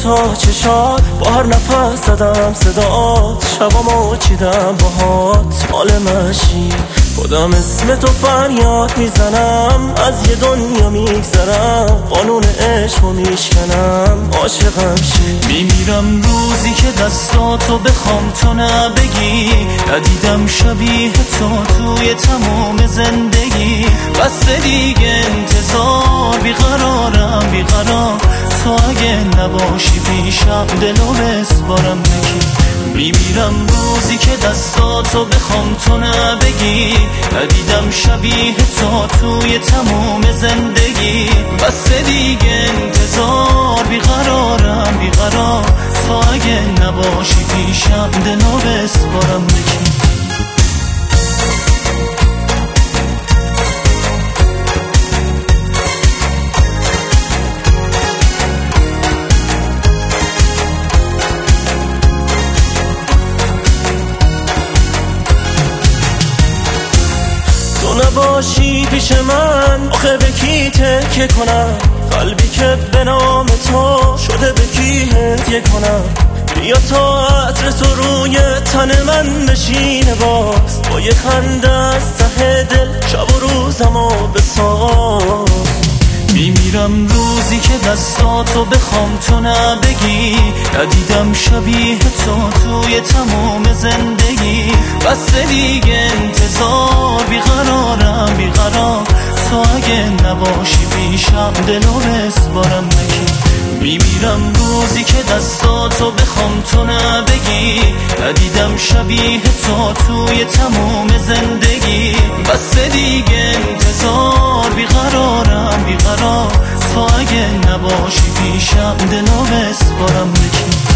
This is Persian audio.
تا چشات، با هر نفس زدم صدات، شبامو چیدم باهات، مال مشی خودم اسم تو فریاد میزنم، از یه دنیا میگذرم، قانون عشقو میشکنم، عاشقم شی. میمیرم روزی که دستاتو بخوام تو نبگی، ندیدم شبیه تو توی تمام زندگی، بس دیگه انتظار، بیقرارم بیقرار، تو اگه نباشی پیشم دلو بسپارم بگی. میمیرم روزی که دستاتو بخوام تو نبگی، ندیدم شبیه تو توی تمام زندگی، بس دیگه انتظار، بیقرارم بیقرار، تو اگه نباشی پیشم دلو بسپارم بگی. نباشی پیش من آخه به کی تکیه کنم، قلبی که به نام تو شده به کی هدیه کنم، بیا تا عطر تو روی تن من بشینه باز، با یه خنده از ته دل شب و روزمو بساز. میمیرم روزی که دستاتو بخوام تو نبگی، ندیدم شبیه تو توی تمام زندگی، بس دیگه انتظار، بیقرارم بیقرار، تو اگه نباشی پیشم دلو بسپارم بگی. میمیرم روزی که دستاتو بخوام تو نبگی، ندیدم شبیه تو توی تمام زندگی، بس دیگه انتظار، بیقرارم بیقرار، تو اگه نباشی پیشم دلو بسپارم بگی.